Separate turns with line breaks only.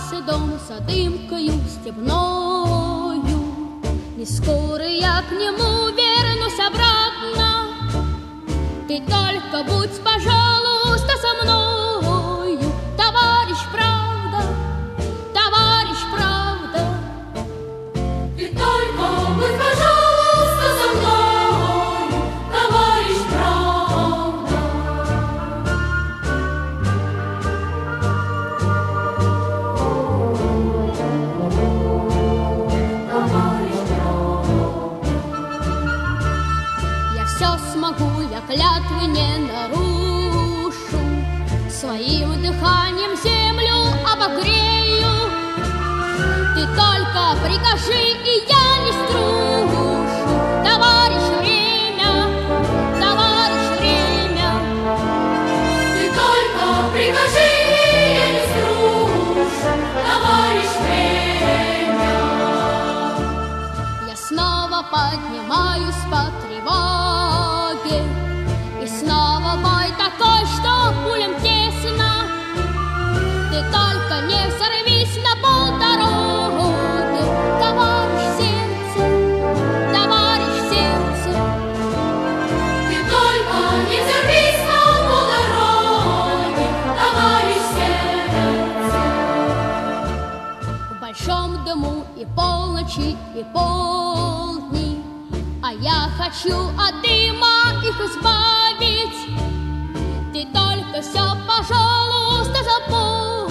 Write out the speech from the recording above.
Остался дом за дымкою степною. Не скоро я к нему вернусь обратно. Ты только будь, пожалуйста, со мною, товарищ правда, товарищ правда.
Ты только будь, пожалуйста, со мною, товарищ правда. Товарищ правда.
Я все смогу, я клятвы не нарушу, своим дыханием землю обогрею. Ты только прикажи, и я не струшу, товарищ время, товарищ время.
Ты только прикажи, и я не струшу, товарищ время.
Я снова поднимаюсь по тревоге, и снова бой такой, что пулям тесно. Ты только не взорвись на полдороги, товарищ сердце, товарищ сердце.
Ты только не взорвись на полдороги, товарищ сердце.
В большом дыму и полночи, и полдни, а я хочу от дыма их избавить. Ты только все, пожалуйста, запомни.